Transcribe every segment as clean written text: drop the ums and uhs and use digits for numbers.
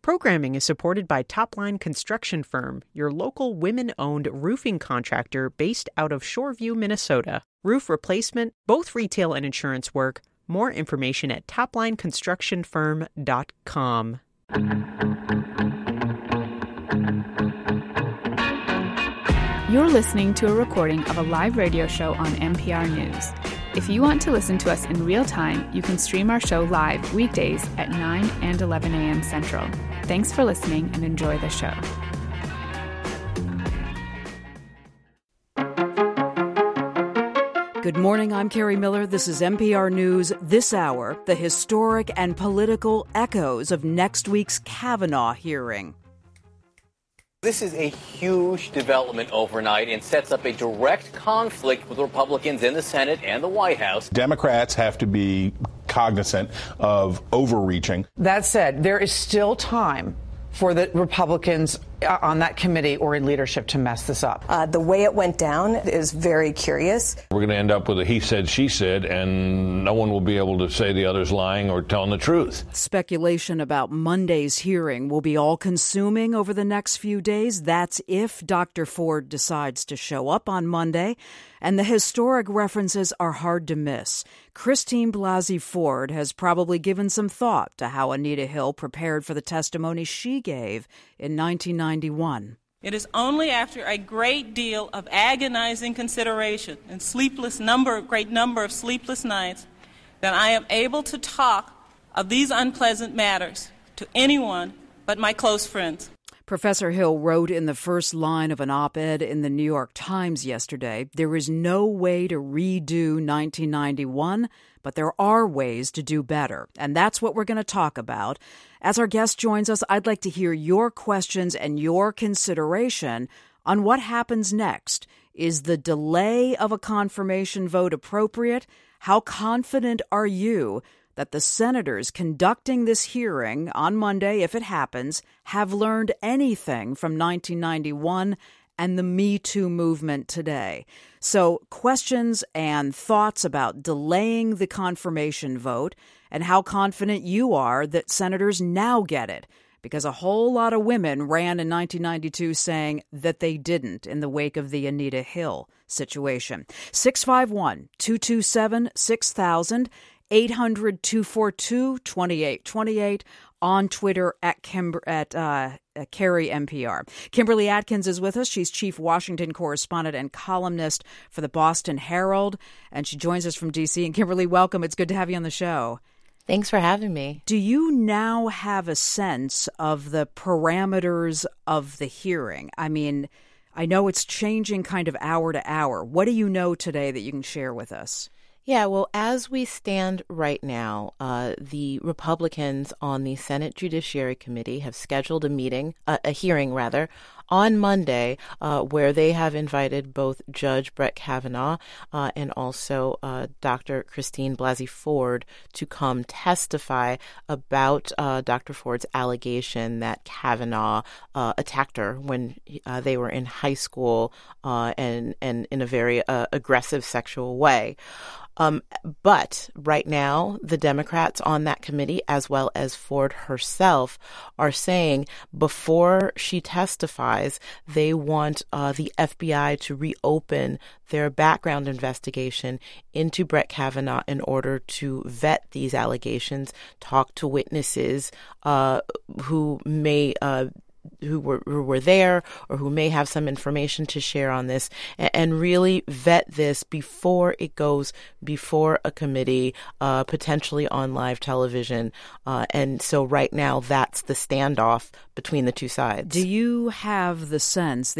Programming is supported by Topline Construction Firm, your local women-owned roofing contractor based out of Shoreview, Minnesota. Roof replacement, both retail and insurance work. More information at toplineconstructionfirm.com. You're listening to a recording of a live radio show on NPR News. If you want to listen to us in real time, you can stream our show live weekdays at 9 and 11 a.m. Central. Thanks for listening and enjoy the show. Good morning, I'm Carrie Miller. This is NPR News. This hour, the historic and political echoes of next week's Kavanaugh hearing. This is a huge development overnight and sets up a direct conflict with Republicans in the Senate and the White House. Democrats have to be cognizant of overreaching. That said, there is still time for the Republicans on that committee or in leadership to mess this up. The way it went down is very curious. We're going to end up with a he said, she said, and no one will be able to say the other's lying or telling the truth. Speculation about Monday's hearing will be all-consuming over the next few days. That's if Dr. Ford decides to show up on Monday. And the historic references are hard to miss. Christine Blasey Ford has probably given some thought to how Anita Hill prepared for the testimony she gave in 1991. It is only after a great deal of agonizing consideration and great number of sleepless nights that I am able to talk of these unpleasant matters to anyone but my close friends. Professor Hill wrote in the first line of an op-ed in the New York Times yesterday, "There is no way to redo 1991, but there are ways to do better." And that's what we're going to talk about. As our guest joins us, I'd like to hear your questions and your consideration on what happens next. Is the delay of a confirmation vote appropriate? How confident are you that the senators conducting this hearing on Monday, if it happens, have learned anything from 1991 and the Me Too movement today? So questions and thoughts about delaying the confirmation vote and how confident you are that senators now get it. Because a whole lot of women ran in 1992 saying that they didn't in the wake of the Anita Hill situation. 651-227-6000. 800-242-2828, on Twitter at Carrie NPR. Kimberly Atkins is with us. She's chief Washington correspondent and columnist for the Boston Herald, and she joins us from D.C. And Kimberly, welcome. It's good to have you on the show. Thanks for having me. Do you now have a sense of the parameters of the hearing? I mean, I know it's changing kind of hour to hour. What do you know today that you can share with us? Yeah, well, as we stand right now, the Republicans on the Senate Judiciary Committee have scheduled a hearing, on Monday, where they have invited both Judge Brett Kavanaugh and also Dr. Christine Blasey Ford to come testify about Dr. Ford's allegation that Kavanaugh attacked her when they were in high school and in a very aggressive sexual way. But right now, the Democrats on that committee, as well as Ford herself, are saying before she testifies, they want the FBI to reopen their background investigation into Brett Kavanaugh in order to vet these allegations, talk to witnesses who may who were there or who may have some information to share on this, and really vet this before it goes before a committee, potentially on live television. And so right now, that's the standoff between the two sides. Do you have the sense,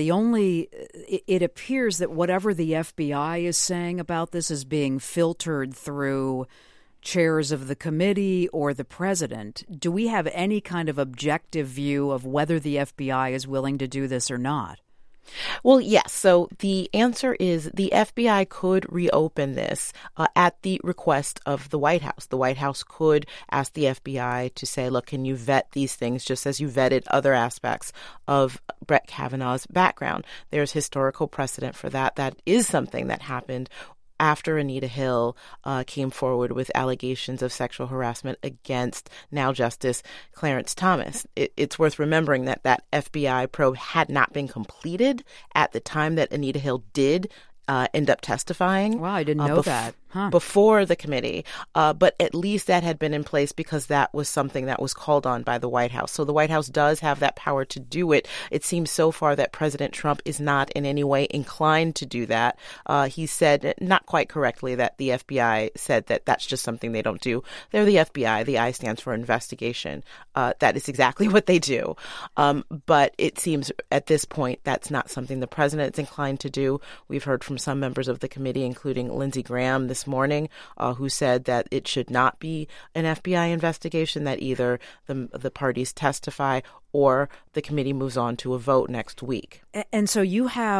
it appears that whatever the FBI is saying about this is being filtered through chairs of the committee or the president. Do we have any kind of objective view of whether the FBI is willing to do this or not? Well, yes. So the answer is the FBI could reopen this at the request of the White House. The White House could ask the FBI to say, look, can you vet these things just as you vetted other aspects of Brett Kavanaugh's background? There's historical precedent for that. That is something that happened after Anita Hill came forward with allegations of sexual harassment against now Justice Clarence Thomas. It's worth remembering that that FBI probe had not been completed at the time that Anita Hill did end up testifying. Wow, I didn't know that. Before the committee. But at least that had been in place because that was something that was called on by the White House. So the White House does have that power to do it. It seems so far that President Trump is not in any way inclined to do that. He said, not quite correctly, that the FBI said that that's just something they don't do. They're the FBI. The I stands for investigation. That is exactly what they do. But it seems at this point that's not something the president is inclined to do. We've heard from some members of the committee, including Lindsey Graham this morning, who said that it should not be an FBI investigation, that either the parties testify or the committee moves on to a vote next week. And so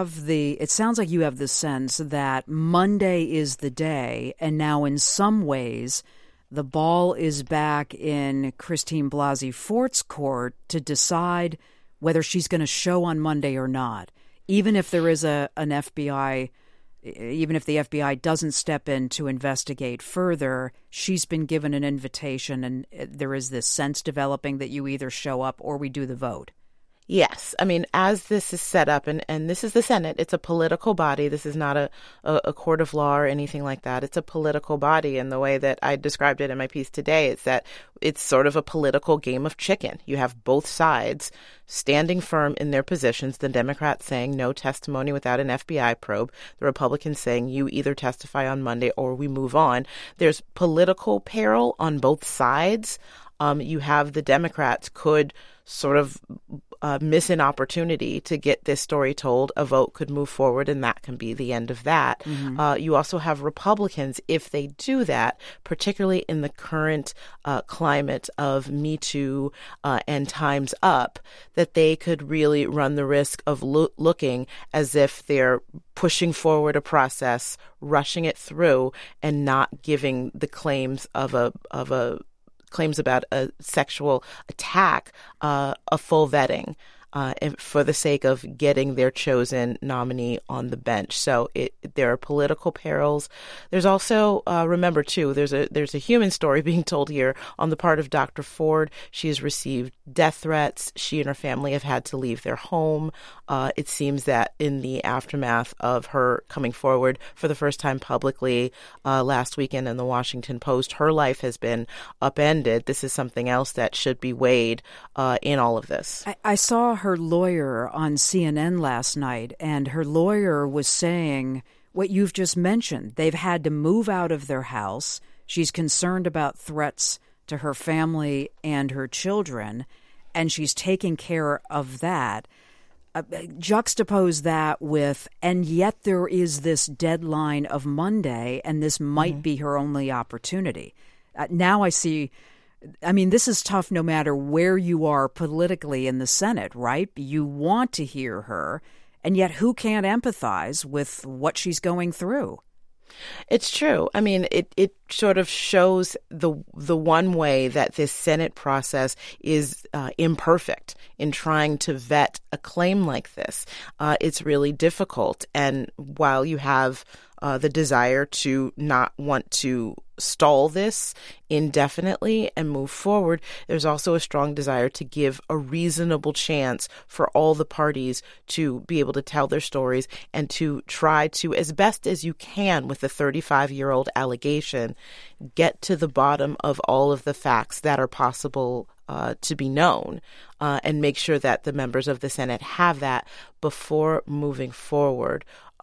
it sounds like you have the sense that Monday is the day, and now in some ways the ball is back in Christine Blasey Fort's court to decide whether she's going to show on Monday or not, even if there is an FBI. Even if the FBI doesn't step in to investigate further, she's been given an invitation, and there is this sense developing that you either show up or we do the vote. Yes. I mean, as this is set up, and this is the Senate, it's a political body. This is not a court of law or anything like that. It's a political body. And the way that I described it in my piece today is that it's sort of a political game of chicken. You have both sides standing firm in their positions, the Democrats saying no testimony without an FBI probe, the Republicans saying you either testify on Monday or we move on. There's political peril on both sides. You have the Democrats could sort of miss an opportunity to get this story told. A vote could move forward, and that can be the end of that. Mm-hmm. You also have Republicans, if they do that, particularly in the current climate of Me Too and Time's Up, that they could really run the risk of looking as if they're pushing forward a process, rushing it through, and not giving the claims claims about a sexual attack a full vetting for the sake of getting their chosen nominee on the bench. So there are political perils. There's also, remember too, there's a human story being told here on the part of Dr. Ford. She has received death threats. She and her family have had to leave their home. It seems that in the aftermath of her coming forward for the first time publicly last weekend in the Washington Post, her life has been upended. This is something else that should be weighed in all of this. I saw her lawyer on CNN last night, and her lawyer was saying what you've just mentioned. They've had to move out of their house. She's concerned about threats to her family and her children, and she's taking care of that. Juxtapose that with, and yet there is this deadline of Monday, and this might be her only opportunity. Now I see. I mean, this is tough no matter where you are politically in the Senate, right? You want to hear her, and yet who can't empathize with what she's going through? It's true. I mean, it sort of shows the one way that this Senate process is imperfect in trying to vet a claim like this. It's really difficult. And while you have the desire to not want to stall this indefinitely and move forward, there's also a strong desire to give a reasonable chance for all the parties to be able to tell their stories and to try to, as best as you can with the 35-year-old allegation, get to the bottom of all of the facts that are possible to be known, and make sure that the members of the Senate have that before moving forward.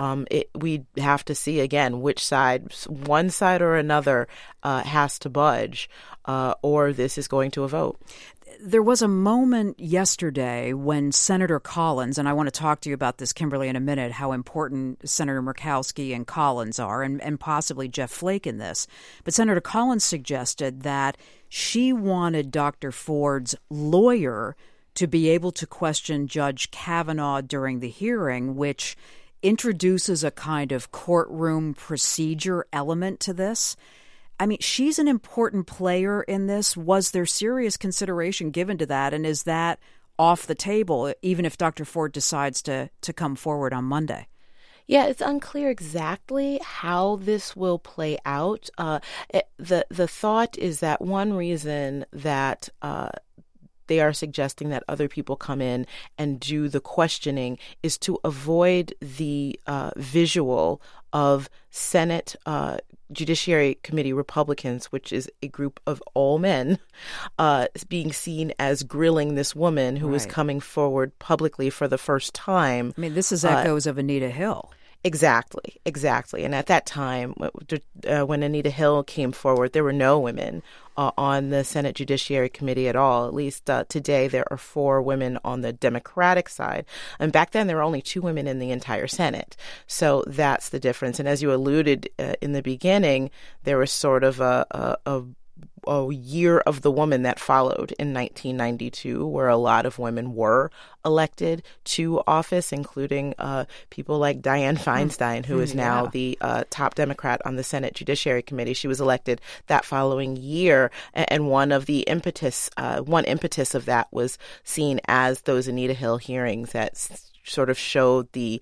We have to see, again, which side, one side or another, has to budge, or this is going to a vote. There was a moment yesterday when Senator Collins, and I want to talk to you about this, Kimberly, in a minute, how important Senator Murkowski and Collins are, and possibly Jeff Flake in this. But Senator Collins suggested that she wanted Dr. Ford's lawyer to be able to question Judge Kavanaugh during the hearing, which introduces a kind of courtroom procedure element to this. I mean, she's an important player in this. Was there serious consideration given to that? And is that off the table, even if Dr. Ford decides to come forward on Monday? Yeah, it's unclear exactly how this will play out. The thought is that one reason that they are suggesting that other people come in and do the questioning is to avoid the visual of Senate Judiciary Committee Republicans, which is a group of all men, being seen as grilling this woman who is coming forward publicly for the first time. I mean, this is echoes of Anita Hill. Exactly. And at that time, when Anita Hill came forward, there were no women on the Senate Judiciary Committee at all. At least today, there are 4 women on the Democratic side. And back then, there were only 2 women in the entire Senate. So that's the difference. And as you alluded in the beginning, there was sort of a year of the woman that followed in 1992, where a lot of women were elected to office, including people like Dianne Feinstein, who is now the top Democrat on the Senate Judiciary Committee. She was elected that following year, and one impetus of that was seen as those Anita Hill hearings that sort of showed the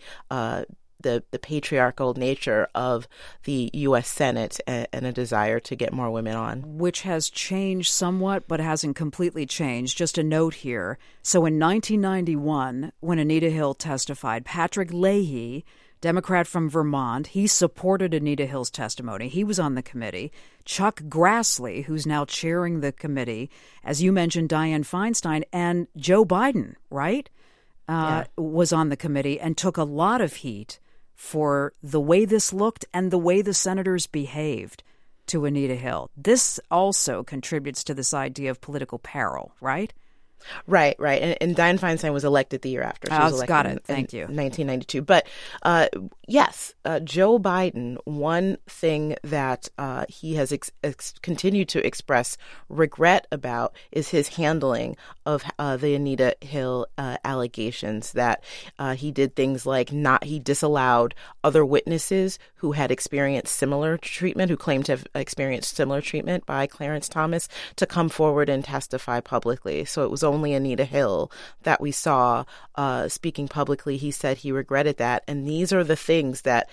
patriarchal nature of the U.S. Senate and a desire to get more women on. Which has changed somewhat, but hasn't completely changed. Just a note here. So in 1991, when Anita Hill testified, Patrick Leahy, Democrat from Vermont, he supported Anita Hill's testimony. He was on the committee. Chuck Grassley, who's now chairing the committee, as you mentioned, Dianne Feinstein, and Joe Biden, right, was on the committee and took a lot of heat for the way this looked and the way the senators behaved to Anita Hill. This also contributes to this idea of political peril, right? Right. And Dianne Feinstein was elected the year after. She was elected got it. Thank you. 1992. But yes, Joe Biden, one thing that he has continued to express regret about is his handling of the Anita Hill allegations, that he did things like he disallowed other witnesses who had experienced similar treatment, who claimed to have experienced similar treatment by Clarence Thomas, to come forward and testify publicly. So it was only Anita Hill that we saw speaking publicly. He said he regretted that. And these are the things that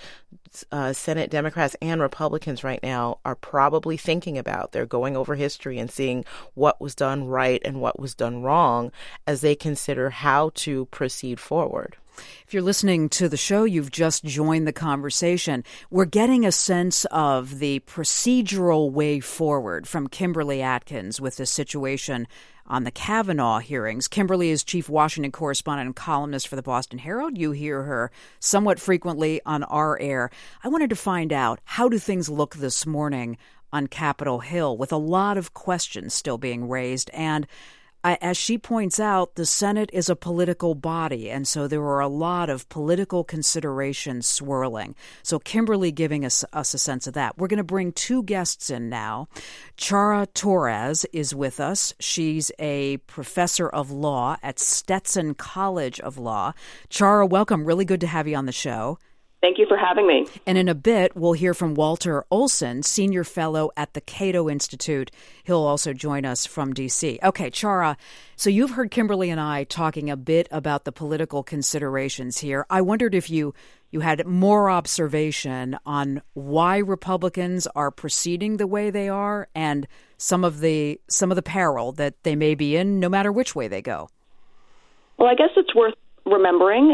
Senate Democrats and Republicans right now are probably thinking about. They're going over history and seeing what was done right and what was done wrong as they consider how to proceed forward. If you're listening to the show, you've just joined the conversation. We're getting a sense of the procedural way forward from Kimberly Atkins with the situation on the Kavanaugh hearings. Kimberly is chief Washington correspondent and columnist for the Boston Herald. You hear her somewhat frequently on our air. I wanted to find out, how do things look this morning on Capitol Hill, with a lot of questions still being raised? And as she points out, the Senate is a political body, and so there are a lot of political considerations swirling. So Kimberly giving us a sense of that. We're going to bring 2 guests in now. Chara Torres is with us. She's a professor of law at Stetson College of Law. Chara, welcome. Really good to have you on the show. Thank you for having me. And in a bit, we'll hear from Walter Olson, senior fellow at the Cato Institute. He'll also join us from D.C. Okay, Chara, so you've heard Kimberly and I talking a bit about the political considerations here. I wondered if you had more observation on why Republicans are proceeding the way they are and some of the peril that they may be in, no matter which way they go. Well, I guess it's worth remembering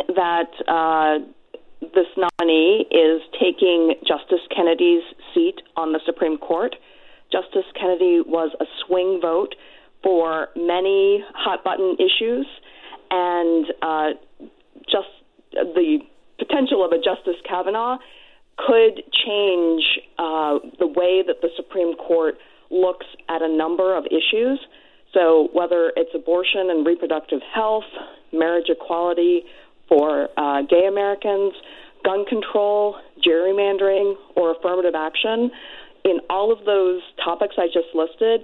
that this nominee is taking Justice Kennedy's seat on the Supreme Court. Justice Kennedy was a swing vote for many hot-button issues, and just the potential of a Justice Kavanaugh could change the way that the Supreme Court looks at a number of issues. So whether it's abortion and reproductive health, marriage equality for gay Americans, gun control, gerrymandering, or affirmative action, in all of those topics I just listed,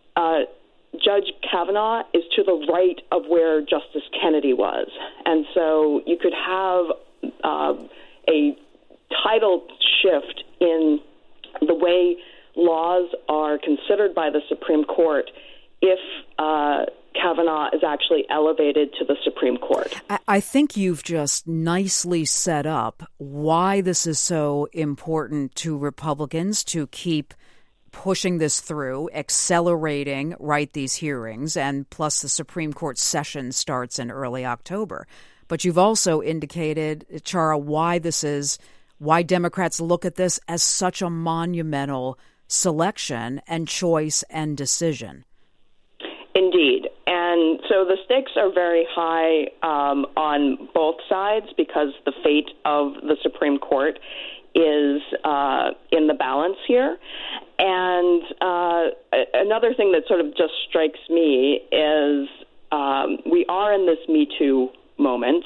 Judge Kavanaugh is to the right of where Justice Kennedy was. And so you could have a tidal shift in the way laws are considered by the Supreme Court if Kavanaugh is actually elevated to the Supreme Court. I think you've just nicely set up why this is so important to Republicans to keep pushing this through, accelerating, these hearings, and plus the Supreme Court session starts in early October. But you've also indicated, Chara, why Democrats look at this as such a monumental selection and choice and decision. Indeed. And so the stakes are very high on both sides because the fate of the Supreme Court is in the balance here. And another thing that sort of just strikes me is we are in this Me Too moment.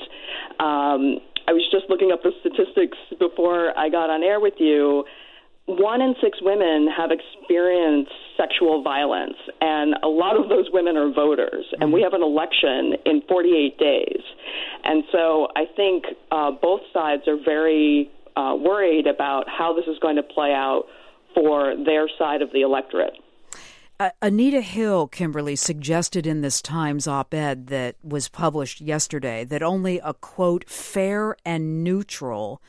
I was just looking up the statistics before I got on air with you. 1 in 6 women have experienced sexual violence, and a lot of those women are voters. And we have an election in 48 days. And so I think both sides are very worried about how this is going to play out for their side of the electorate. Anita Hill, Kimberly, suggested in this Times op-ed that was published yesterday that only a, quote, fair and neutral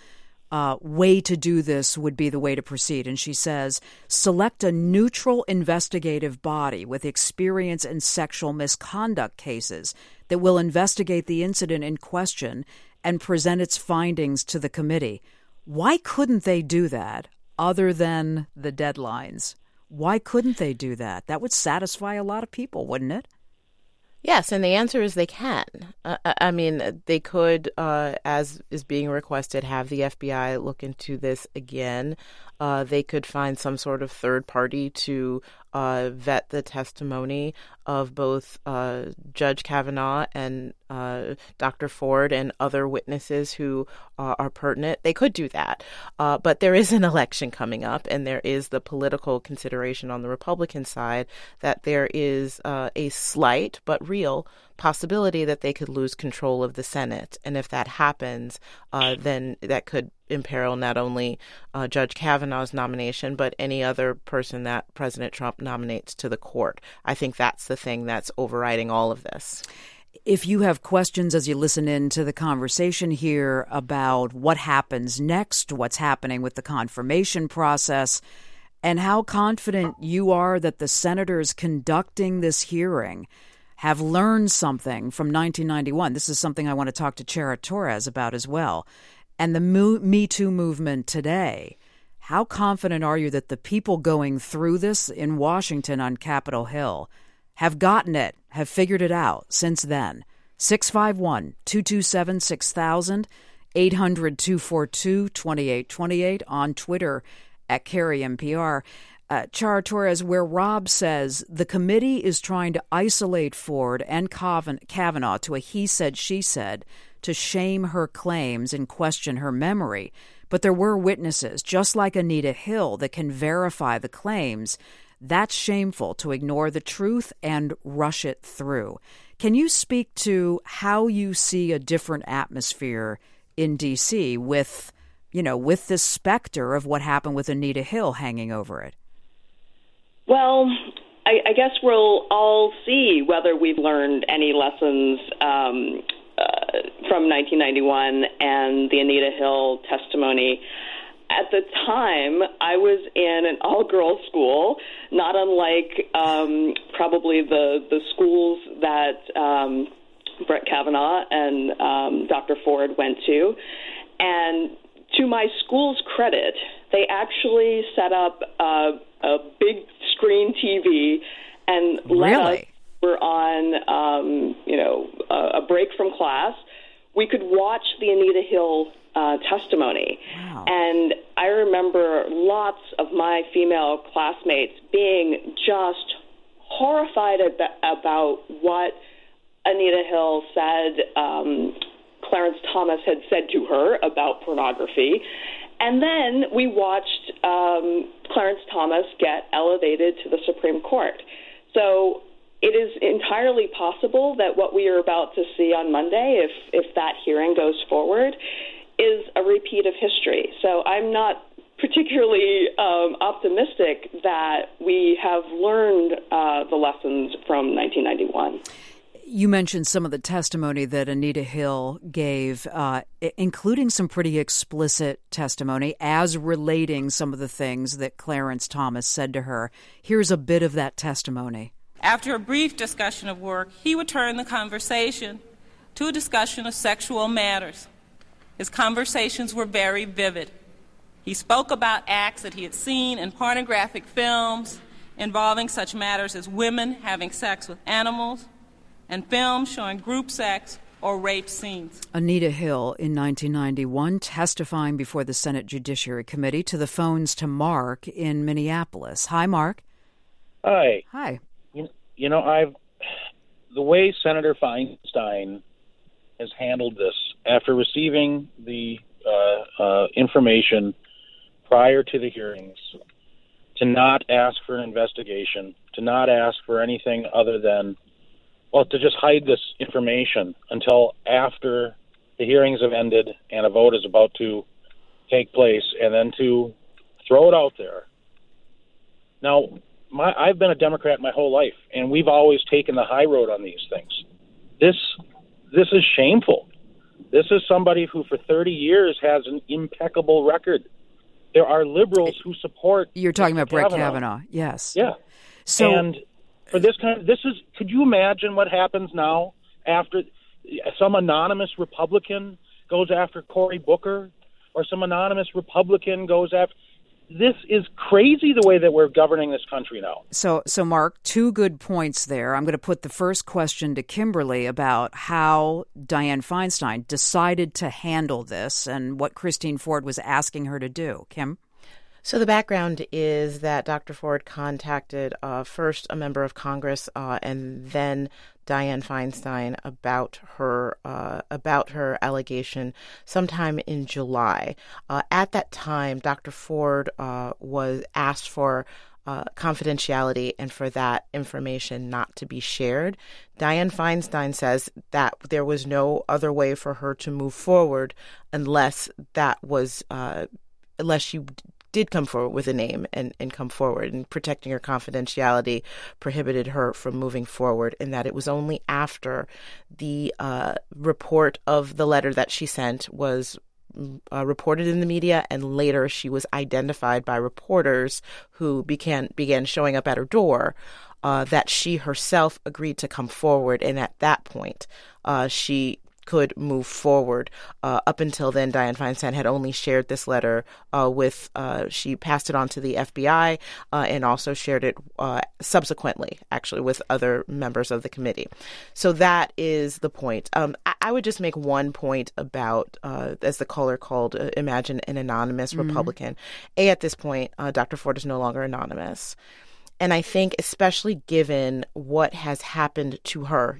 way to do this would be the way to proceed. And she says, select a neutral investigative body with experience in sexual misconduct cases that will investigate the incident in question and present its findings to the committee. Why couldn't they do that other than the deadlines? Why couldn't they do that? That would satisfy a lot of people, wouldn't it? Yes, and the answer is they can. I mean, they could, as is being requested, have the FBI look into this again. They could find some sort of third party to vet the testimony of both Judge Kavanaugh and Dr. Ford and other witnesses who are pertinent. They could do that. But there is an election coming up, and there is the political consideration on the Republican side that there is a slight but real possibility that they could lose control of the Senate. And if that happens, then that could imperil not only Judge Kavanaugh's nomination, but any other person that President Trump nominates to the court. I think that's the thing that's overriding all of this. If you have questions as you listen in to the conversation here about what happens next, what's happening with the confirmation process, and how confident you are that the senators conducting this hearing have learned something from 1991. This is something I want to talk to Chara Torres about as well. And the Me Too movement today. How confident are you that the people going through this in Washington on Capitol Hill have gotten it, have figured it out since then? 651-227-6000, 800-242-2828, on Twitter at Carrie NPR. Chara Torres, where Rob says the committee is trying to isolate Ford and Kavanaugh to a he said, she said, to shame her claims and question her memory. But there were witnesses, just like Anita Hill, that can verify the claims. That's shameful to ignore the truth and rush it through. Can you speak to how you see a different atmosphere in D.C. with this specter of what happened with Anita Hill hanging over it? Well, I guess we'll all see whether we've learned any lessons from 1991 and the Anita Hill testimony. At the time, I was in an all-girls school, not unlike probably the schools that Brett Kavanaugh and Dr. Ford went to. And to my school's credit, they actually set up a big screen TV and let us, we're on, a break from class. We could watch the Anita Hill testimony. Wow. And I remember lots of my female classmates being just horrified about what Anita Hill said Clarence Thomas had said to her about pornography. And then we watched Clarence Thomas get elevated to the Supreme Court. So it is entirely possible that what we are about to see on Monday, if that hearing goes forward, is a repeat of history. So I'm not particularly optimistic that we have learned the lessons from 1991. You mentioned some of the testimony that Anita Hill gave, including some pretty explicit testimony as relating some of the things that Clarence Thomas said to her. Here's a bit of that testimony. After a brief discussion of work, he would turn the conversation to a discussion of sexual matters. His conversations were very vivid. He spoke about acts that he had seen in pornographic films involving such matters as women having sex with animals and films showing group sex or rape scenes. Anita Hill in 1991 testifying before the Senate Judiciary Committee. To the phones to Mark in Minneapolis. Hi, Mark. Hi. Hi. You know, the way Senator Feinstein has handled this after receiving the information prior to the hearings, to not ask for an investigation, to not ask for anything other than, well, to just hide this information until after the hearings have ended and a vote is about to take place, and then to throw it out there. Now, I've been a Democrat my whole life, and we've always taken the high road on these things. This is shameful. This is somebody who for 30 years has an impeccable record. There are liberals who support. You're talking about Brett Kavanaugh, yes. Yeah. So, and for this could you imagine what happens now after some anonymous Republican goes after Cory Booker, or some anonymous Republican goes after? This is crazy the way that we're governing this country now. So Mark, two good points there. I'm going to put the first question to Kimberly about how Dianne Feinstein decided to handle this and what Christine Ford was asking her to do. Kim? So the background is that Dr. Ford contacted first a member of Congress and then Dianne Feinstein about her allegation sometime in July. At that time, Dr. Ford was asked for confidentiality and for that information not to be shared. Dianne Feinstein says that there was no other way for her to move forward unless she did come forward with a name and come forward, and protecting her confidentiality prohibited her from moving forward, and that it was only after the report of the letter that she sent was reported in the media, and later she was identified by reporters who began showing up at her door, that she herself agreed to come forward, and at that point she could move forward. Up until then, Dianne Feinstein had only shared this letter she passed it on to the FBI and also shared it subsequently, actually, with other members of the committee. So that is the point. I would just make one point about, as the caller called, imagine an anonymous Republican. At this point, Dr. Ford is no longer anonymous. And I think, especially given what has happened to her,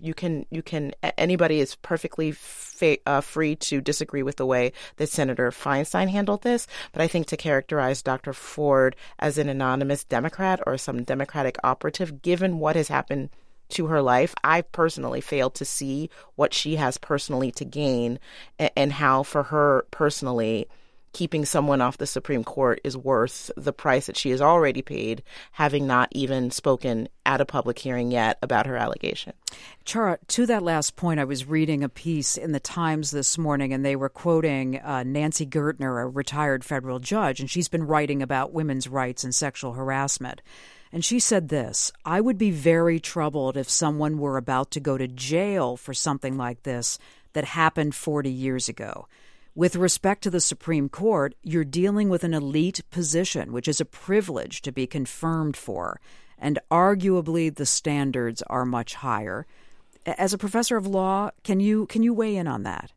anybody is perfectly free to disagree with the way that Senator Feinstein handled this. But I think to characterize Dr. Ford as an anonymous Democrat or some Democratic operative, given what has happened to her life, I personally failed to see what she has personally to gain, and how for her personally, keeping someone off the Supreme Court is worth the price that she has already paid, having not even spoken at a public hearing yet about her allegation. Chara, to that last point, I was reading a piece in the Times this morning, and they were quoting Nancy Gertner, a retired federal judge, and she's been writing about women's rights and sexual harassment. And she said this: "I would be very troubled if someone were about to go to jail for something like this that happened 40 years ago. With respect to the Supreme Court, you're dealing with an elite position, which is a privilege to be confirmed for, and arguably the standards are much higher." As a professor of law, can you weigh in on that?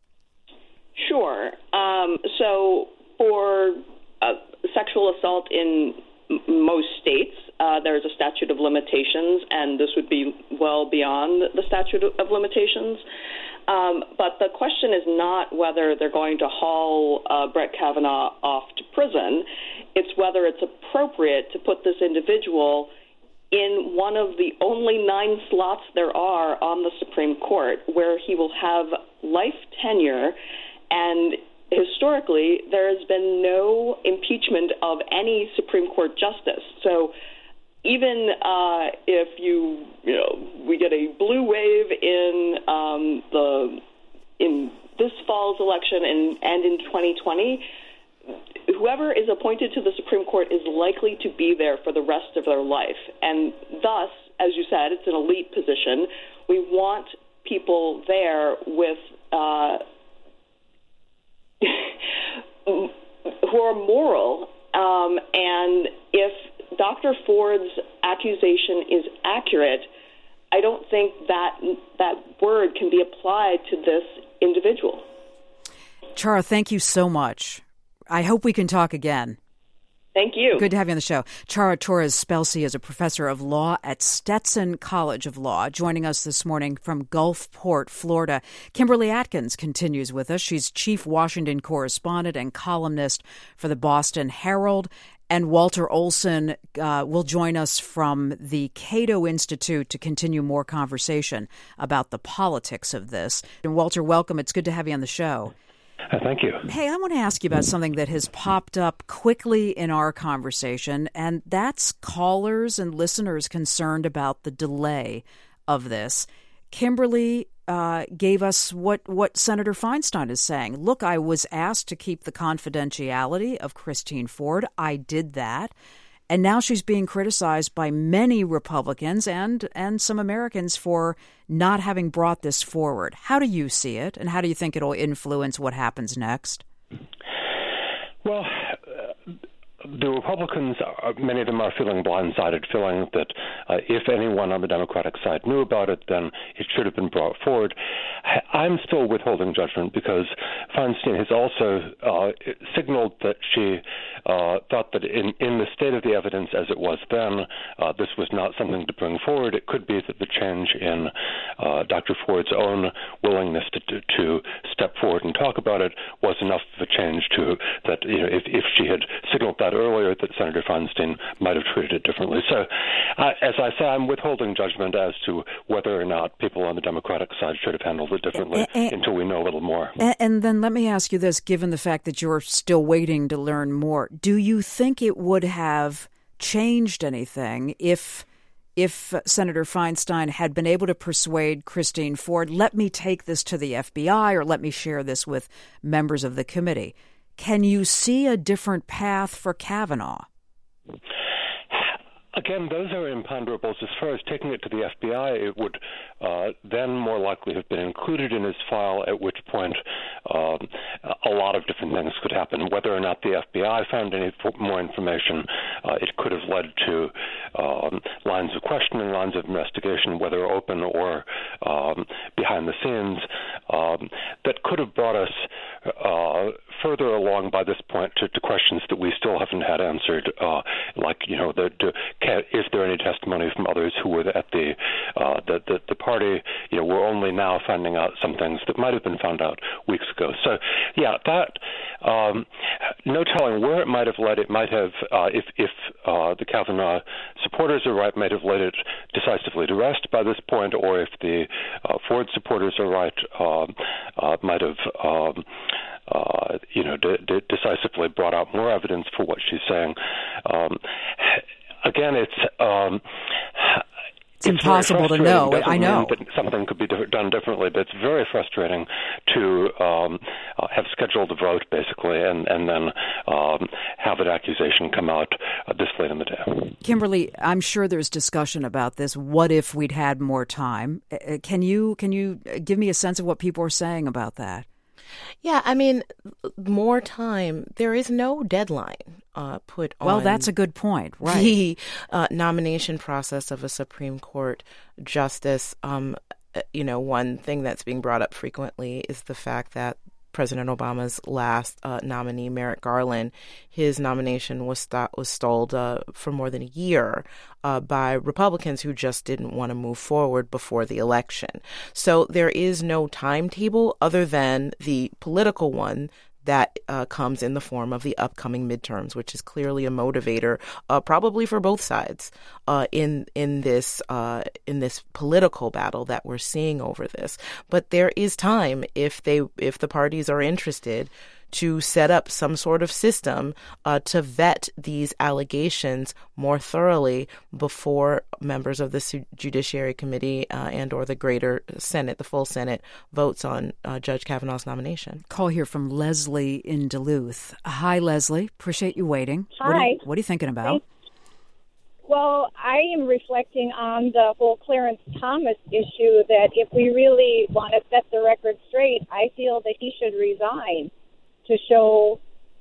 Sure. So for sexual assault in most states, there's a statute of limitations, and this would be well beyond the statute of limitations. But the question is not whether they're going to haul Brett Kavanaugh off to prison. It's whether it's appropriate to put this individual in one of the only 9 slots there are on the Supreme Court, where he will have life tenure. And historically, there has been no impeachment of any Supreme Court justice. So even if we get a blue wave in this fall's election and in 2020, whoever is appointed to the Supreme Court is likely to be there for the rest of their life. And thus, as you said, it's an elite position. We want people there with who are moral. And if Dr. Ford's accusation is accurate, I don't think that word can be applied to this individual. Chara, thank you so much. I hope we can talk again. Thank you. Good to have you on the show. Chara Torres-Spelcy is a professor of law at Stetson College of Law, joining us this morning from Gulfport, Florida. Kimberly Atkins continues with us. She's chief Washington correspondent and columnist for the Boston Herald. And Walter Olson will join us from the Cato Institute to continue more conversation about the politics of this. And Walter, welcome. It's good to have you on the show. Thank you. Hey, I want to ask you about something that has popped up quickly in our conversation, and that's callers and listeners concerned about the delay of this. Kimberly gave us what Senator Feinstein is saying. Look, I was asked to keep the confidentiality of Christine Ford. I did that. And now she's being criticized by many Republicans and some Americans for not having brought this forward. How do you see it, and how do you think it'll influence what happens next? Well, the Republicans, many of them are feeling blindsided, feeling that if anyone on the Democratic side knew about it, then it should have been brought forward. I'm still withholding judgment because Feinstein has also signaled that she thought that in the state of the evidence as it was then, this was not something to bring forward. It could be that the change in Dr. Ford's own willingness to step forward and talk about it was enough of a change to that. If she had signaled that earlier, that Senator Feinstein might have treated it differently. So, as I say, I'm withholding judgment as to whether or not people on the Democratic side should have handled it differently until we know a little more. And then let me ask you this, given the fact that you're still waiting to learn more, do you think it would have changed anything if Senator Feinstein had been able to persuade Christine Ford, let me take this to the FBI or let me share this with members of the committee? Can you see a different path for Kavanaugh? Again, those are imponderables. As far as taking it to the FBI, it would then more likely have been included in his file, at which point a lot of different things could happen. Whether or not the FBI found any more information, it could have led to lines of questioning, lines of investigation, whether open or behind the scenes, that could have brought us further along by this point to questions that we still haven't had answered, like, is there any testimony from others who were at the party? We're only now finding out some things that might have been found out weeks ago. So, yeah, that no telling where it might have led. It might have, if the Kavanaugh supporters are right, might have led it decisively to rest by this point, or if the Ford supporters are right, might have decisively brought out more evidence for what she's saying. Again, it's impossible to know. I know that something could be done differently, but it's very frustrating to have scheduled a vote, basically, and then have an accusation come out this late in the day. Kimberly, I'm sure there's discussion about this. What if we'd had more time? Can you give me a sense of what people are saying about that? Yeah, I mean, more time. There is no deadline put on. Well, that's a good point, right? The nomination process of a Supreme Court justice. One thing that's being brought up frequently is the fact that President Obama's last nominee, Merrick Garland, his nomination was stalled for more than a year by Republicans who just didn't want to move forward before the election. So there is no timetable other than the political one that comes in the form of the upcoming midterms, which is clearly a motivator, probably for both sides in this political battle that we're seeing over this. But there is time if the parties are interested to set up some sort of system to vet these allegations more thoroughly before members of the Judiciary Committee and or the greater Senate, the full Senate, votes on Judge Kavanaugh's nomination. Call here from Leslie in Duluth. Hi, Leslie. Appreciate you waiting. Hi. What are you thinking about? Well, I am reflecting on the whole Clarence Thomas issue, that if we really want to set the record straight, I feel that he should resign to show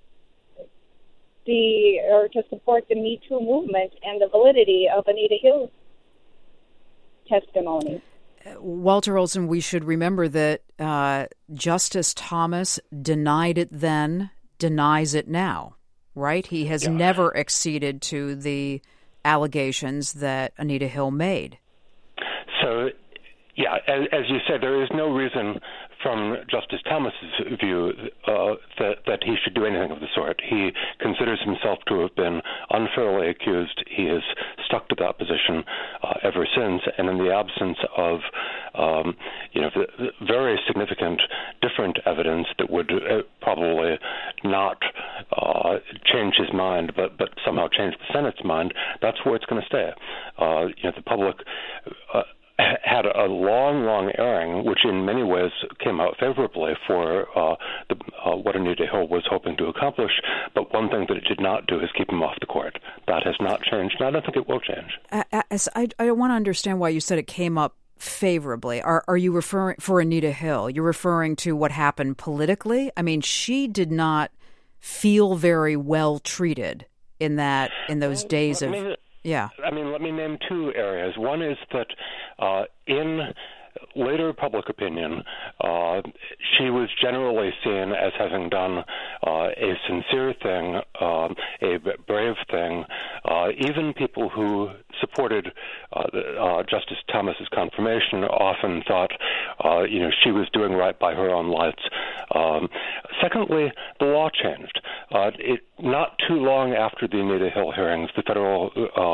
to support the Me Too movement and the validity of Anita Hill's testimony. Walter Olson, we should remember that Justice Thomas denied it then, denies it now, right? He has never acceded to the allegations that Anita Hill made. So, as you said, there is no reason from Justice Thomas's view that he should do anything of the sort. He considers himself to have been unfairly accused. He has stuck to that position ever since, and in the absence of the very significant different evidence that would probably not change his mind, but somehow change the Senate's mind, that's where it's going to stay. The public had a long airing, which in many ways came out favorably for what Anita Hill was hoping to accomplish. But one thing that it did not do is keep him off the court. That has not changed, and I don't think it will change. I want to understand why you said it came up favorably. Are you referring, for Anita Hill, you're referring to what happened politically? I mean, she did not feel very well treated in those days of... Yeah. I mean, let me name two areas. One is that in later public opinion, she was generally seen as having done a sincere thing, a brave thing. Even people who supported Justice Thomas's confirmation often thought, she was doing right by her own lights. Secondly, the law changed. Not too long after the Anita Hill hearings, the federal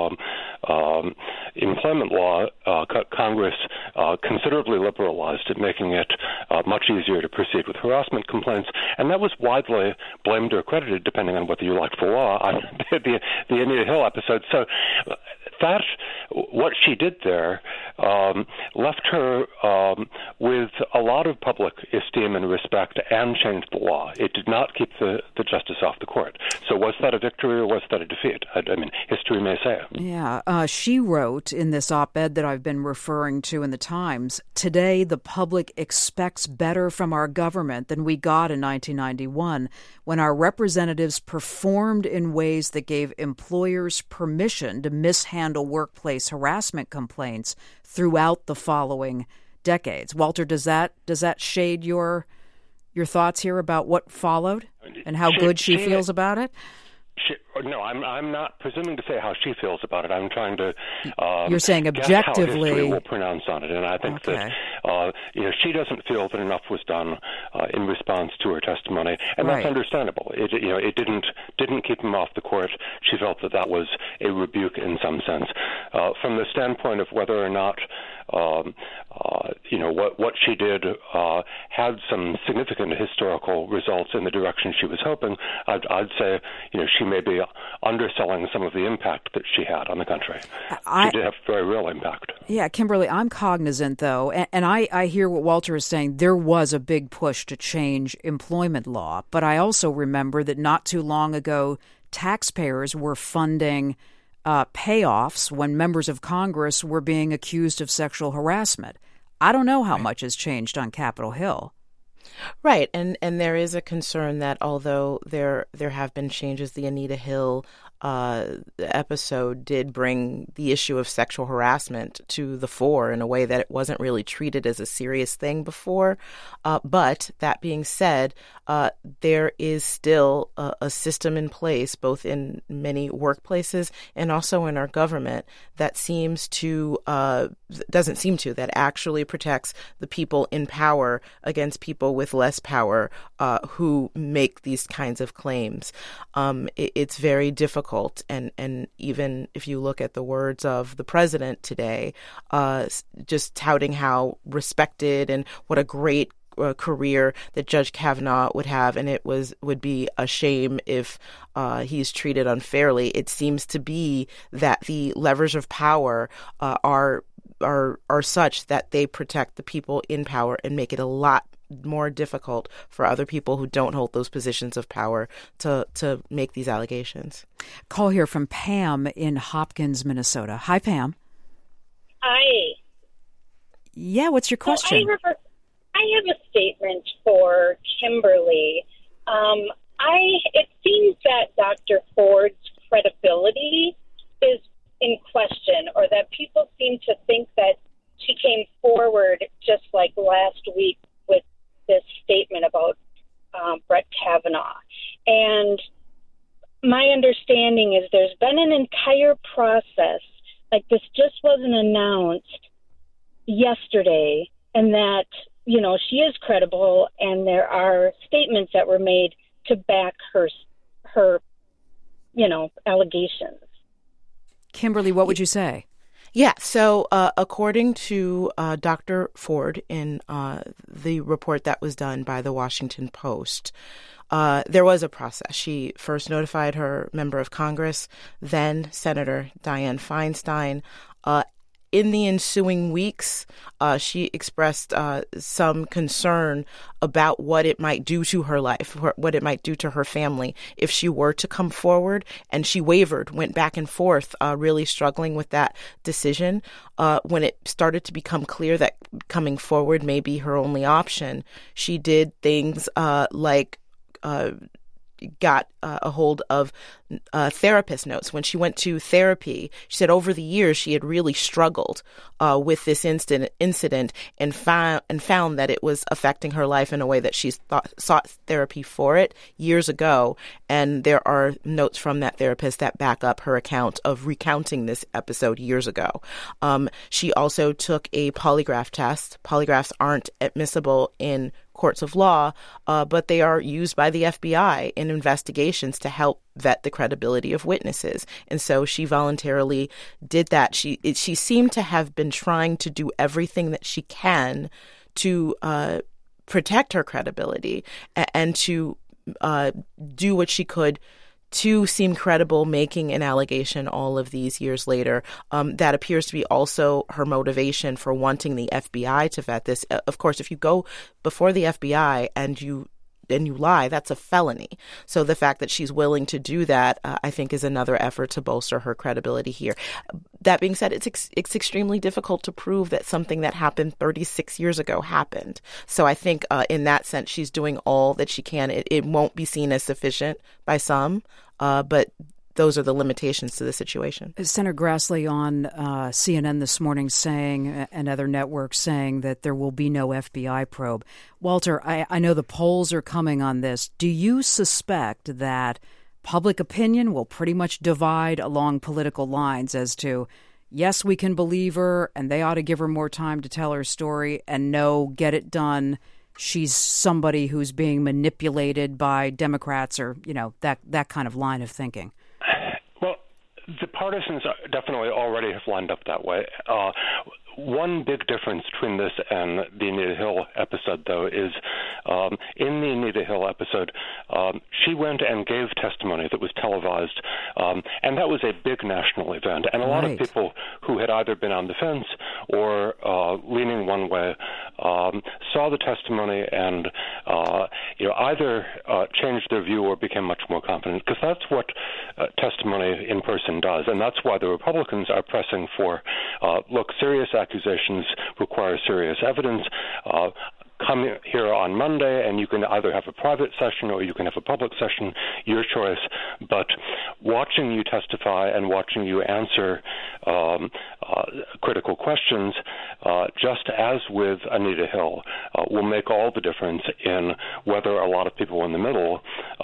employment law, Congress considerably liberalized it, making it much easier to proceed with harassment complaints, and that was widely blamed or credited, depending on whether you liked the law, on the Anita Hill episode. So that, what she did there, left her with a lot of public esteem and respect and changed the law. It did not keep the justice off the court. So was that a victory or was that a defeat? I mean, history may say. Yeah. She wrote in this op-ed that I've been referring to in the Times, "Today the public expects better from our government than we got in 1991 when our representatives performed in ways that gave employers permission to mishandle workplace harassment complaints throughout the following decades." Walter, does that shade your thoughts here about what followed and how good she feels about it? No, I'm not presuming to say how she feels about it. I'm trying to you're saying objectively guess how history will pronounce on it, and I think that she doesn't feel that enough was done in response to her testimony, and that's understandable. It didn't keep him off the court. She felt that was a rebuke in some sense. From the standpoint of whether or not what she did had some significant historical results in the direction she was hoping, I'd say she may be underselling some of the impact that she had on the country. She did have very real impact. Yeah, Kimberly, I'm cognizant, though, and I hear what Walter is saying. There was a big push to change employment law, but I also remember that not too long ago, taxpayers were funding payoffs when members of Congress were being accused of sexual harassment. I don't know how much has changed on Capitol Hill. Right, and there is a concern that although there have been changes, the Anita Hill episode did bring the issue of sexual harassment to the fore in a way that it wasn't really treated as a serious thing before. But that being said, there is still a system in place, both in many workplaces and also in our government, that that actually protects the people in power against people with less power who make these kinds of claims. It's very difficult. And even if you look at the words of the president today, just touting how respected and what a great career that Judge Kavanaugh would have, and it would be a shame if he's treated unfairly. It seems to be that the levers of power are such that they protect the people in power and make it a lot more difficult for other people who don't hold those positions of power to make these allegations. Call here from Pam in Hopkins, Minnesota. Hi, Pam. Hi. Yeah, what's your question? So I have a statement for Kimberly. It seems that Dr. Ford's credibility is in question, or that people seem to think that she came forward just like last week with this statement about Brett Kavanaugh. And my understanding is there's been an entire process, like this just wasn't announced yesterday, and that, you know, she is credible, and there are statements that were made to back her allegations. Kimberly, what would you say? Yeah, so according to Dr. Ford in the report that was done by the Washington Post, there was a process. She first notified her member of Congress, then Senator Dianne Feinstein. In the ensuing weeks, she expressed some concern about what it might do to her life, what it might do to her family if she were to come forward. And she wavered, went back and forth, really struggling with that decision. When it started to become clear that coming forward may be her only option, she did things like got a hold of therapist notes. When she went to therapy, she said over the years she had really struggled with this incident and found that it was affecting her life in a way that she sought therapy for it years ago. And there are notes from that therapist that back up her account of recounting this episode years ago. She also took a polygraph test. Polygraphs aren't admissible in courts of law, but they are used by the FBI in investigations to help vet the credibility of witnesses. And so she voluntarily did that. She seemed to have been trying to do everything that she can to protect her credibility and to do what she could to seem credible, making an allegation all of these years later. That appears to be also her motivation for wanting the FBI to vet this. Of course, if you go before the FBI and you lie, that's a felony. So the fact that she's willing to do that, I think, is another effort to bolster her credibility here. That being said, it's extremely difficult to prove that something that happened 36 years ago happened. So I think in that sense, she's doing all that she can. It won't be seen as sufficient by some, but those are the limitations to the situation. Senator Grassley on CNN this morning saying, and other networks saying, that there will be no FBI probe. Walter, I know the polls are coming on this. Do you suspect that public opinion will pretty much divide along political lines as to, yes, we can believe her, and they ought to give her more time to tell her story, and no, get it done, she's somebody who's being manipulated by Democrats, or, you know, that kind of line of thinking? Well, the partisans definitely already have lined up that way. One big difference between this and the Anita Hill episode, though, is in the Anita Hill episode, she went and gave testimony that was televised, and that was a big national event. And a lot of people who had either been on the fence or leaning one way saw the testimony and either changed their view or became much more confident, because that's what testimony in person does. And that's why the Republicans are pressing for, serious accusations require serious evidence. Come here on Monday, and you can either have a private session or you can have a public session, your choice. But watching you testify and watching you answer critical questions, just as with Anita Hill, will make all the difference in whether a lot of people in the middle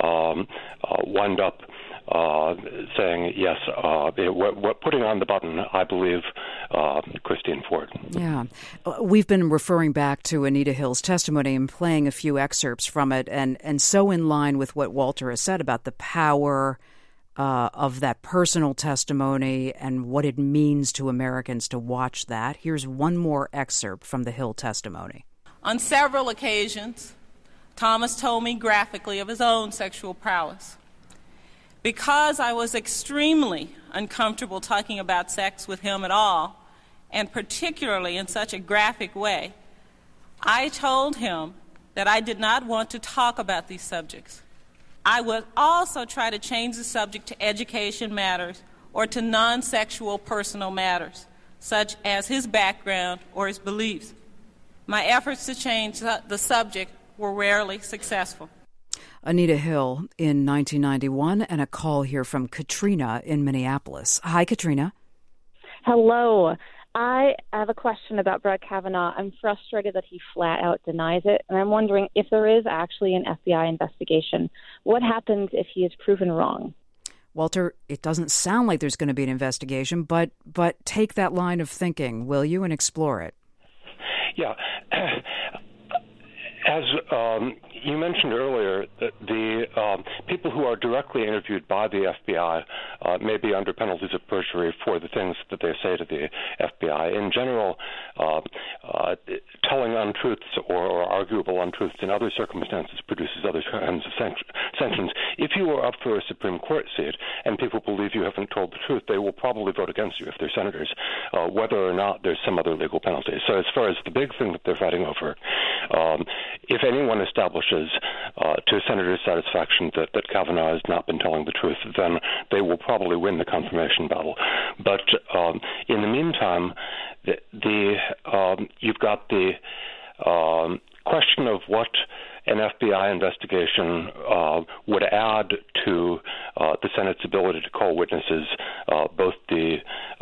wind up saying, yes, putting on the button, I believe, Christine Ford. Yeah. We've been referring back to Anita Hill's testimony and playing a few excerpts from it, and so in line with what Walter has said about the power of that personal testimony and what it means to Americans to watch that. Here's one more excerpt from the Hill testimony. On several occasions, Thomas told me graphically of his own sexual prowess. Because I was extremely uncomfortable talking about sex with him at all, and particularly in such a graphic way, I told him that I did not want to talk about these subjects. I would also try to change the subject to education matters or to non-sexual personal matters, such as his background or his beliefs. My efforts to change the subject were rarely successful. Anita Hill in 1991, and a call here from Katrina in Minneapolis. Hi, Katrina. Hello. I have a question about Brett Kavanaugh. I'm frustrated that he flat out denies it, and I'm wondering if there is actually an FBI investigation, what happens if he is proven wrong? Walter, it doesn't sound like there's going to be an investigation, but take that line of thinking, will you, and explore it. Yeah. As you mentioned earlier, the people who are directly interviewed by the FBI may be under penalties of perjury for the things that they say to the FBI. In general, telling untruths or arguable untruths in other circumstances produces other kinds of sanctions. If you are up for a Supreme Court seat and people believe you haven't told the truth, they will probably vote against you if they're senators, whether or not there's some other legal penalty. So as far as the big thing that they're fighting over, if anyone establishes to a senator's satisfaction that Kavanaugh has not been telling the truth, then they will probably win the confirmation battle. But in the meantime, you've got the question of what an FBI investigation would add to the Senate's ability to call witnesses, both the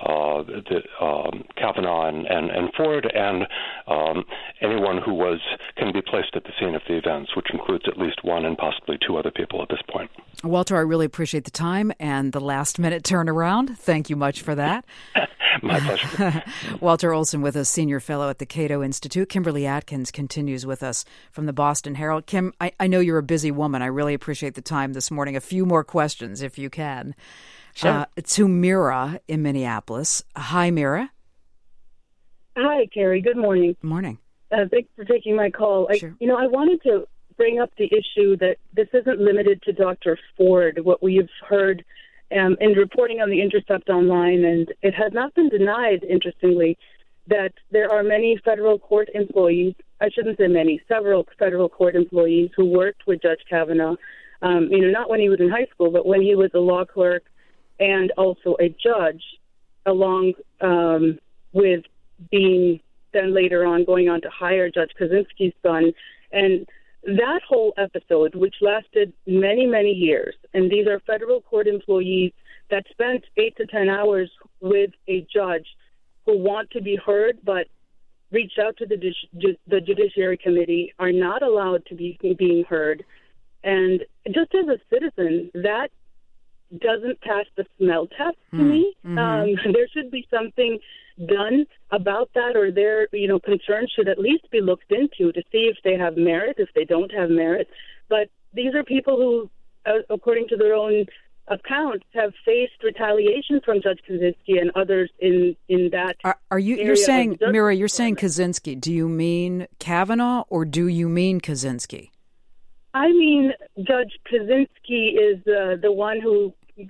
Kavanaugh and Ford, and anyone who can be placed at the scene of the events, which includes at least one and possibly two other people at this point. Walter, I really appreciate the time and the last-minute turnaround. Thank you much for that. My pleasure. Walter Olson with us, Senior Fellow at the Cato Institute. Kimberly Atkins continues with us from the Boston Herald. Kim, I know you're a busy woman. I really appreciate the time this morning. A few more questions, if you can. Sure. To Mira in Minneapolis. Hi, Mira. Hi, Carrie. Good morning. Morning. Thanks for taking my call. Sure. I wanted to bring up the issue that this isn't limited to Dr. Ford, what we have heard in reporting on The Intercept online, and it has not been denied, interestingly, that there are many federal court employees, I shouldn't say many, several federal court employees who worked with Judge Kavanaugh, not when he was in high school, but when he was a law clerk and also a judge, along with being then later on going on to hire Judge Kaczynski's son. And that whole episode, which lasted many, many years, and these are federal court employees that spent 8 to 10 hours with a judge who want to be heard but reached out to the Judiciary Committee, are not allowed to be being heard. And just as a citizen, that doesn't pass the smell test to me. Mm-hmm. There should be something done about that, or their concerns should at least be looked into to see if they have merit, if they don't have merit. But these are people who, according to their own account, have faced retaliation from Judge Kaczynski and others in that. You're saying, Mira, you're saying Kaczynski. Do you mean Kavanaugh or do you mean Kaczynski? I mean, Judge Kaczynski is the one who.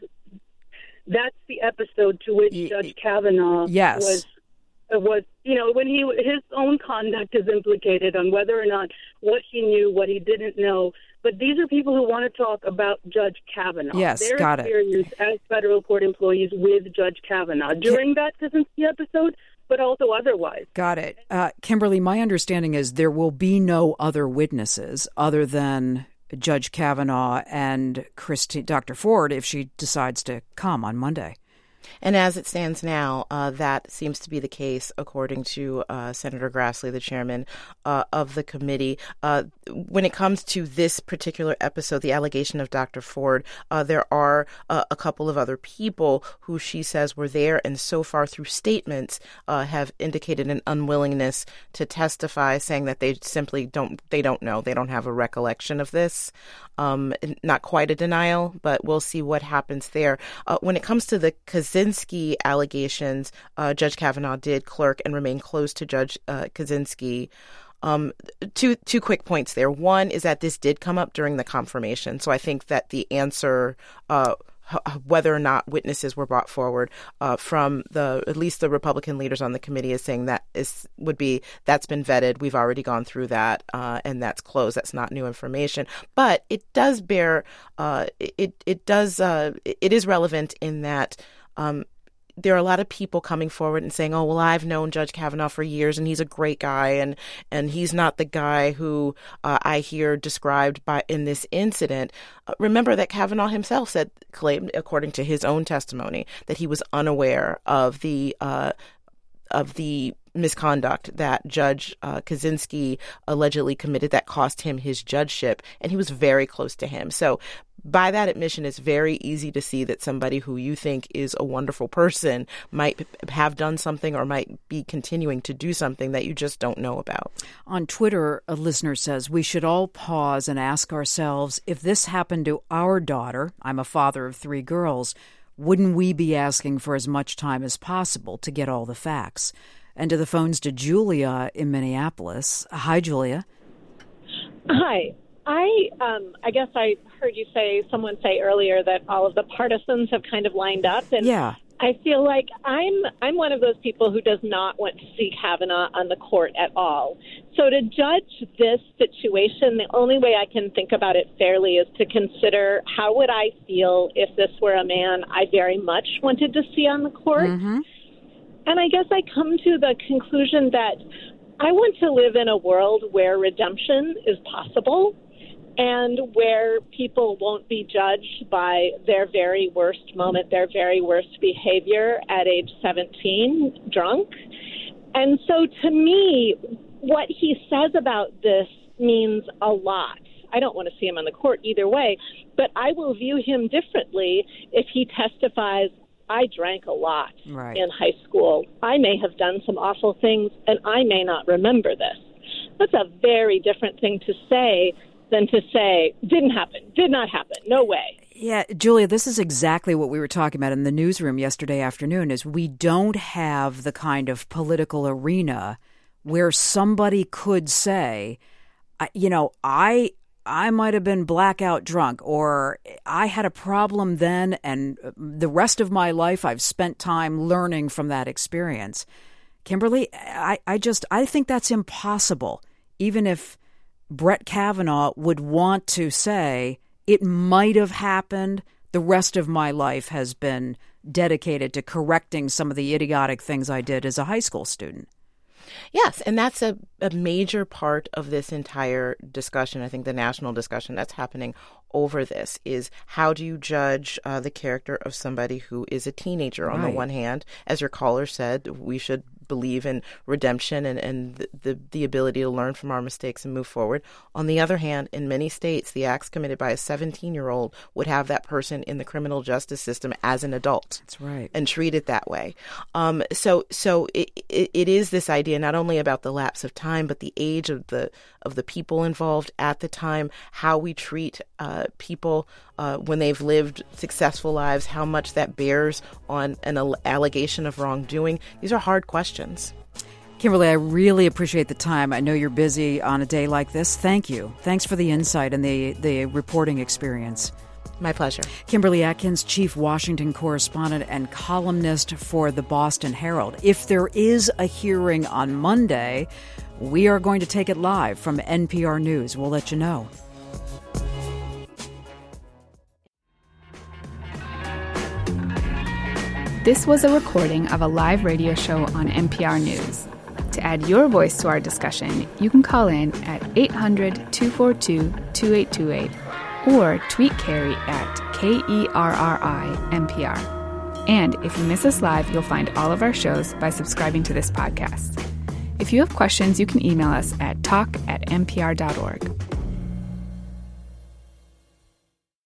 That's the episode to which Judge Kavanaugh was when his own conduct is implicated on whether or not what he knew, what he didn't know. But these are people who want to talk about Judge Kavanaugh. Yes, their got experience as federal court employees with Judge Kavanaugh during that Kaczynski episode, but also otherwise. Got it. Kimberly, my understanding is there will be no other witnesses other than Judge Kavanaugh and Dr. Ford if she decides to come on Monday. And as it stands now, that seems to be the case, according to Senator Grassley, the chairman of the committee. When it comes to this particular episode, the allegation of Dr. Ford, there are a couple of other people who she says were there and so far through statements have indicated an unwillingness to testify, saying that they simply don't know. They don't have a recollection of this. Not quite a denial, but we'll see what happens there. When it comes to the Kaczynski allegations, Judge Kavanaugh did clerk and remain close to Judge Kaczynski Two quick points there. One is that this did come up during the confirmation. So I think that the answer, whether or not witnesses were brought forward from at least the Republican leaders on the committee is saying that's been vetted. We've already gone through that, and that's closed. That's not new information. But it does bear, it is relevant in that there are a lot of people coming forward and saying, oh, well, I've known Judge Kavanaugh for years and he's a great guy and he's not the guy who I hear described in this incident. Remember that Kavanaugh himself claimed, according to his own testimony, that he was unaware of the misconduct that Judge Kaczynski allegedly committed that cost him his judgeship, and he was very close to him. So by that admission, it's very easy to see that somebody who you think is a wonderful person might have done something or might be continuing to do something that you just don't know about. On Twitter, a listener says, we should all pause and ask ourselves, if this happened to our daughter, I'm a father of 3 girls, wouldn't we be asking for as much time as possible to get all the facts? And to the phones to Julia in Minneapolis. Hi, Julia. Hi. I guess I heard someone say earlier that all of the partisans have kind of lined up. And yeah. I feel like I'm one of those people who does not want to see Kavanaugh on the court at all. So to judge this situation, the only way I can think about it fairly is to consider how would I feel if this were a man I very much wanted to see on the court. Mm-hmm. And I guess I come to the conclusion that I want to live in a world where redemption is possible and where people won't be judged by their very worst moment, their very worst behavior at age 17, drunk. And so to me, what he says about this means a lot. I don't want to see him on the court either way, but I will view him differently if he testifies, I drank a lot in high school. I may have done some awful things, and I may not remember this. That's a very different thing to say than to say, didn't happen, did not happen, no way. Yeah, Julia, this is exactly what we were talking about in the newsroom yesterday afternoon, is we don't have the kind of political arena where somebody could say, I might have been blackout drunk, or I had a problem then, and the rest of my life I've spent time learning from that experience. Kimberly, I think that's impossible, even if Brett Kavanaugh would want to say, it might have happened, the rest of my life has been dedicated to correcting some of the idiotic things I did as a high school student. Yes, and that's a major part of this entire discussion. I think the national discussion that's happening over this is, how do you judge the character of somebody who is a teenager? On the one hand, as your caller said, we should believe in redemption and the ability to learn from our mistakes and move forward. On the other hand, in many states, the acts committed by a 17-year-old would have that person in the criminal justice system as an adult. That's right. And treat it that way. So it is this idea not only about the lapse of time, but the age of the people involved at the time, how we treat people when they've lived successful lives, how much that bears on an allegation of wrongdoing. These are hard questions. Kimberly, I really appreciate the time. I know you're busy on a day like this. Thank you. Thanks for the insight and the reporting experience. My pleasure. Kimberly Atkins, Chief Washington Correspondent and columnist for the Boston Herald. If there is a hearing on Monday, we are going to take it live from NPR News. We'll let you know. This was a recording of a live radio show on NPR News. To add your voice to our discussion, you can call in at 800-242-2828 or tweet Carrie at KERRI-NPR. And if you miss us live, you'll find all of our shows by subscribing to this podcast. If you have questions, you can email us at talk@npr.org.